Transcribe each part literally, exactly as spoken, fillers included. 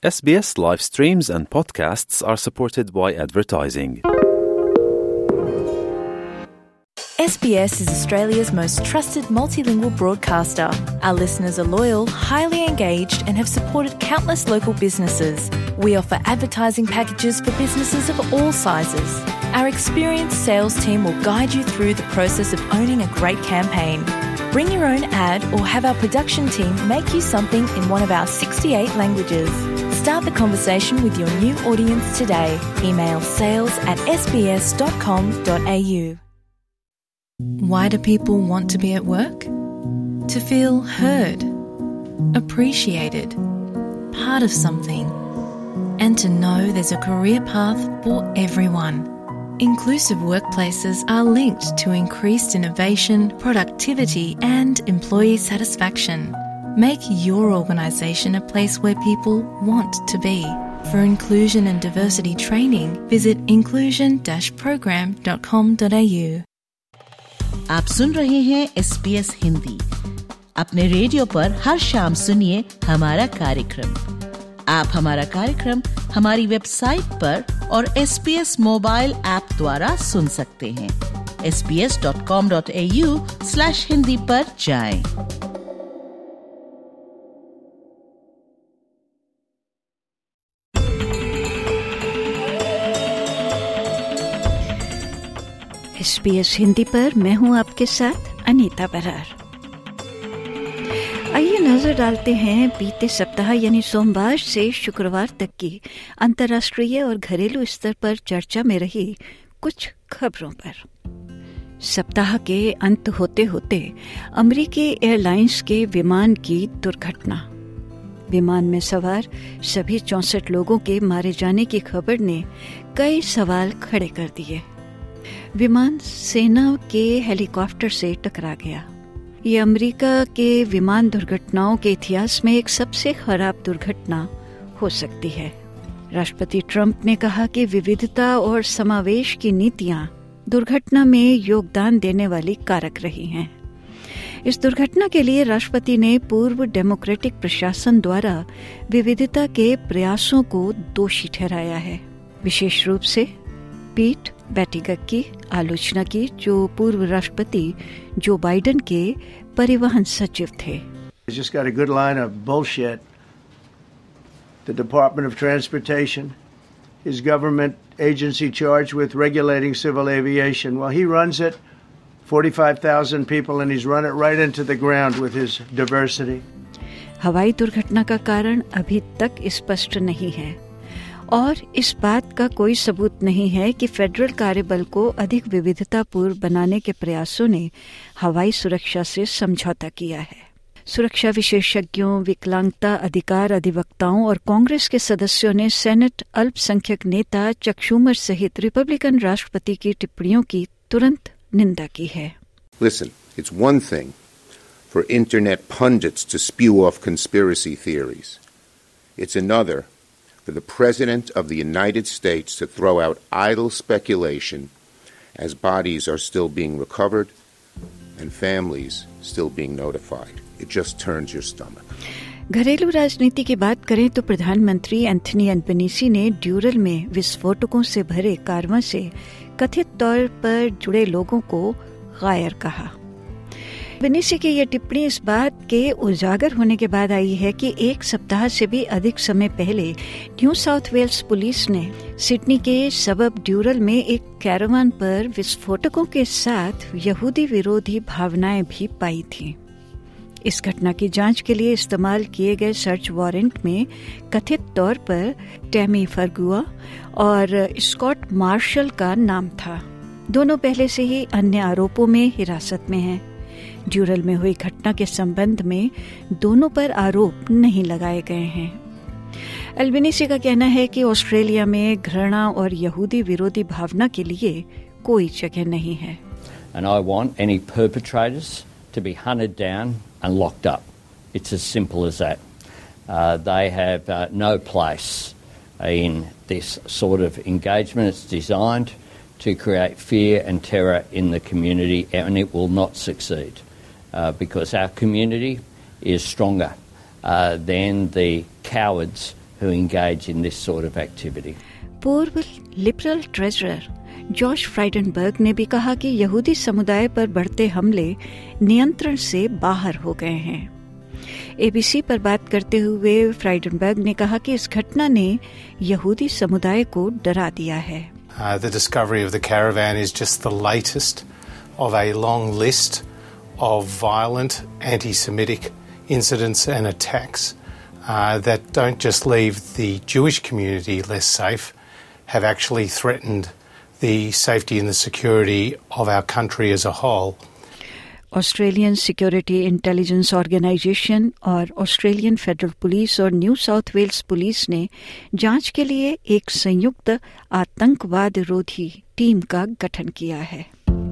S B S live streams and podcasts are supported by advertising. S B S is Australia's most trusted multilingual broadcaster. Our listeners are loyal, highly engaged, and have supported countless local businesses. We offer advertising packages for businesses of all sizes. Our experienced sales team will guide you through the process of owning a great campaign. Bring your own ad or have our production team make you something in one of our sixty-eight languages. Start the conversation with your new audience today. Email sales at s b s dot com dot a u. Why do people want to be at work? To feel heard, appreciated, part of something, and to know there's a career path for everyone. Inclusive workplaces are linked to increased innovation, productivity, and employee satisfaction. Make your organisation a place where people want to be. For inclusion and diversity training, visit inclusion dash program dot com dot a u. आप सुन रहे हैं S B S Hindi. अपने radio पर हर शाम सुनिए हमारा कार्यक्रम। आप हमारा कार्यक्रम हमारी वेबसाइट पर और S B S mobile app द्वारा सुन सकते हैं। S B S dot com dot A U slash Hindi पर जाएं। एस बी एस हिंदी पर मैं हूं आपके साथ अनीता बरार। आइए नजर डालते हैं बीते सप्ताह यानी सोमवार से शुक्रवार तक की अंतर्राष्ट्रीय और घरेलू स्तर पर चर्चा में रही कुछ खबरों पर। सप्ताह के अंत होते होते अमेरिकी एयरलाइंस के विमान की दुर्घटना। विमान में सवार सभी चौंसठ लोगों के मारे जाने की खबर ने कई सवाल खड़े कर दिए। विमान सेना के हेलीकॉप्टर से टकरा गया। ये अमेरिका के विमान दुर्घटनाओं के इतिहास में एक सबसे खराब दुर्घटना हो सकती है। राष्ट्रपति ट्रंप ने कहा कि विविधता और समावेश की नीतियां दुर्घटना में योगदान देने वाली कारक रही हैं। इस दुर्घटना के लिए राष्ट्रपति ने पूर्व डेमोक्रेटिक प्रशासन द्वारा विविधता के प्रयासों को दोषी ठहराया है। विशेष रूप से पीट बैटिगक की आलोचना की, जो पूर्व राष्ट्रपति जो बाइडेन के परिवहन सचिव थे। He's just got a good line of bullshit. The Department of Transportation, his government agency charged with regulating civil aviation. Well, he runs it, forty-five thousand people, and he's run it right into the ground with his diversity. हवाई दुर्घटना का कारण अभी तक स्पष्ट नहीं है और इस बात का कोई सबूत नहीं है कि फेडरल कार्यबल को अधिक विविधतापूर्ण बनाने के प्रयासों ने हवाई सुरक्षा से समझौता किया है। सुरक्षा विशेषज्ञों, विकलांगता अधिकार अधिवक्ताओं और कांग्रेस के सदस्यों ने सेनेट अल्पसंख्यक नेता चक शूमर सहित रिपब्लिकन राष्ट्रपति की टिप्पणियों की तुरंत निंदा की है। Listen, it's one thing for internet pundits to spew off conspiracy theories. It's another for the President of the United States to throw out idle speculation as bodies are still being recovered and families still being notified. It just turns your stomach. घरेलू राजनीति की बात करें तो प्रधानमंत्री Anthony Albanese ने ड्यूरल में विस्फोटकों से भरे कारवां से कथित तौर पर जुड़े लोगों को गायर कहा। अल्बनीसी की यह टिप्पणी इस बात के उजागर होने के बाद आई है कि एक सप्ताह से भी अधिक समय पहले न्यू साउथ वेल्स पुलिस ने सिडनी के सबब ड्यूरल में एक कैरावान पर विस्फोटकों के साथ यहूदी विरोधी भावनाएं भी पाई थीं। इस घटना की जांच के लिए इस्तेमाल किए गए सर्च वारंट में कथित तौर पर टैमी फर्गुआ और स्कॉट मार्शल का नाम था। दोनों पहले से ही अन्य आरोपों में हिरासत में हैं। ड्यूरल में हुई घटना के संबंध में दोनों पर आरोप नहीं लगाए गए हैं। अल्बनीसी का कहना है कि ऑस्ट्रेलिया में घृणा और यहूदी विरोधी भावना के लिए कोई जगह नहीं है। And I want any perpetrators to be hunted down and locked up. It's as simple as that. Uh, they have uh, no place in this sort of engagement. It's designed to create fear and terror in the community, and it will not succeed uh, because our community is stronger uh, than the cowards who engage in this sort of activity. पूर्व Liberal treasurer Josh Frydenberg ने भी कहा कि यहूदी समुदाय पर बढ़ते हमले नियंत्रण से बाहर हो गए हैं। एबीसी पर बात करते हुए फ्राइडनबर्ग ने कहा कि इस घटना ने यहूदी समुदाय को डरा दिया है। Uh, the discovery of the caravan is just the latest of a long list of violent anti-Semitic incidents and attacks uh, that don't just leave the Jewish community less safe, have actually threatened the safety and the security of our country as a whole. Australian Security Intelligence Organisation और Australian Federal Police और New South Wales police ने जांच के लिए एक संयुक्त आतंकवाद रोधी टीम का गठन किया है।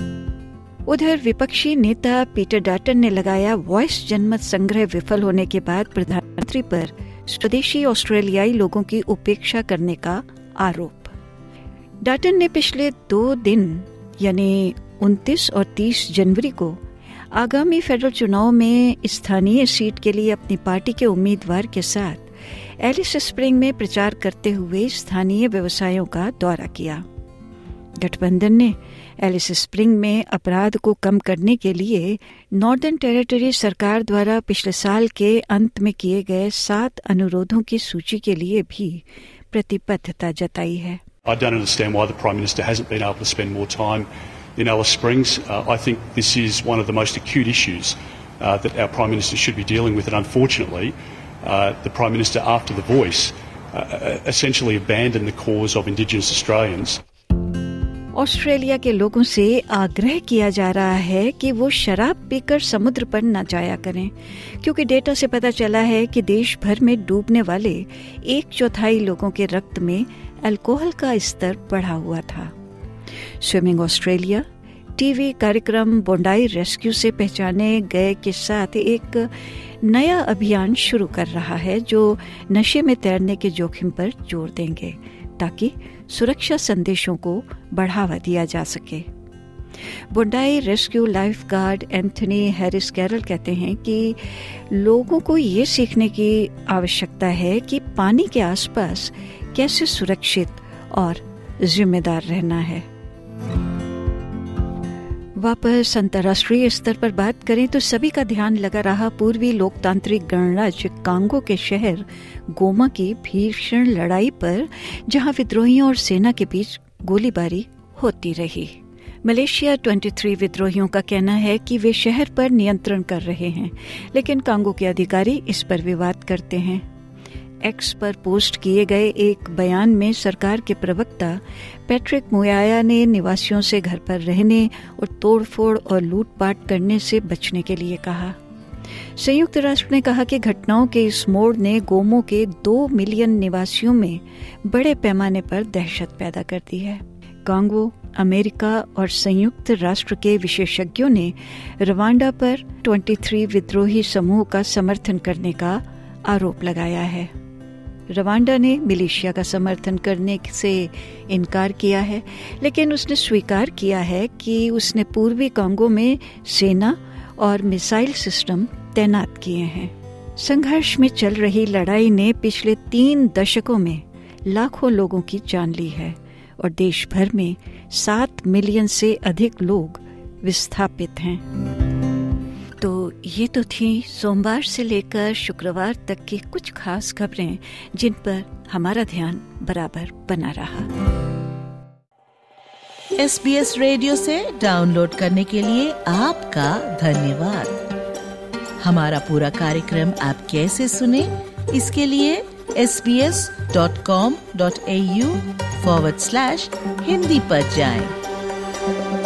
उधर विपक्षी नेता पीटर डाटन ने लगाया वॉइस जनमत संग्रह विफल होने के बाद प्रधानमंत्री पर स्वदेशी ऑस्ट्रेलियाई लोगों की उपेक्षा करने का आरोप। डाटन ने पिछले दो दिन यानी उनतीस और तीस जनवरी को आगामी फेडरल चुनाव में स्थानीय सीट के लिए अपनी पार्टी के उम्मीदवार के साथ एलिस स्प्रिंग में प्रचार करते हुए स्थानीय व्यवसायों का दौरा किया। गठबंधन ने एलिस स्प्रिंग में अपराध को कम करने के लिए नॉर्दर्न टेरिटरी सरकार द्वारा पिछले साल के अंत में किए गए सात अनुरोधों की सूची के लिए भी प्रतिबद्धता जताई है। I don't understand why the Prime Minister hasn't been able to spend more time in Alice Springs. Uh, I think this is one of the most acute issues uh, that our Prime Minister should be dealing with, and unfortunately, uh, the Prime Minister, after The Voice, uh, essentially abandoned the cause of Indigenous Australians. Australia के लोगों से आग्रह किया जा रहा है कि वो शराब पीकर समुद्र पर न जाया करें, क्योंकि डेटा से पता चला है कि देश भर में डूबने वाले एक चौथाई लोगों के रक्त में अल्कोहल का स्तर बढ़ा हुआ था। स्विमिंग ऑस्ट्रेलिया टीवी कार्यक्रम बोंडाई रेस्क्यू से पहचाने गए के साथ एक नया अभियान शुरू कर रहा है जो नशे में तैरने के जोखिम पर जोर देंगे ताकि सुरक्षा संदेशों को बढ़ावा दिया जा सके। Bondi rescue lifeguard Anthony Harris Carroll कहते हैं कि लोगों को ये सीखने की आवश्यकता है कि पानी के आसपास कैसे सुरक्षित और जिम्मेदार रहना है। वापस अंतर्राष्ट्रीय स्तर पर बात करें तो सभी का ध्यान लगा रहा पूर्वी लोकतांत्रिक गणराज्य कांगो के शहर गोमा की भीषण लड़ाई पर, जहां विद्रोहियों और सेना के बीच गोलीबारी होती रही। मलेशिया तेईस विद्रोहियों का कहना है कि वे शहर पर नियंत्रण कर रहे हैं, लेकिन कांगो के अधिकारी इस पर विवाद करते हैं। एक्स पर पोस्ट किए गए एक बयान में सरकार के प्रवक्ता पैट्रिक मुयाया ने निवासियों से घर पर रहने और तोड़फोड़ और लूटपाट करने से बचने के लिए कहा। संयुक्त राष्ट्र ने कहा कि घटनाओं के इस मोड़ ने गोमो के दो मिलियन निवासियों में बड़े पैमाने पर दहशत पैदा कर दी है। कांगो, अमेरिका और संयुक्त राष्ट्र के विशेषज्ञों ने रवांडा पर तेईस विद्रोही समूह का समर्थन करने का आरोप लगाया है। रवांडा ने मिलिशिया का समर्थन करने से इनकार किया है, लेकिन उसने स्वीकार किया है कि उसने पूर्वी कांगो में सेना और मिसाइल सिस्टम तैनात किए हैं। संघर्ष में चल रही लड़ाई ने पिछले तीन दशकों में लाखों लोगों की जान ली है और देश भर में सात मिलियन से अधिक लोग विस्थापित हैं। तो ये तो थी सोमवार से लेकर शुक्रवार तक की कुछ खास खबरें जिन पर हमारा ध्यान बराबर बना रहा। एस बी एस रेडियो से डाउनलोड करने के लिए आपका धन्यवाद। हमारा पूरा कार्यक्रम आप कैसे सुने, इसके लिए S B S dot com dot A U forward slash Hindi पर जाएं।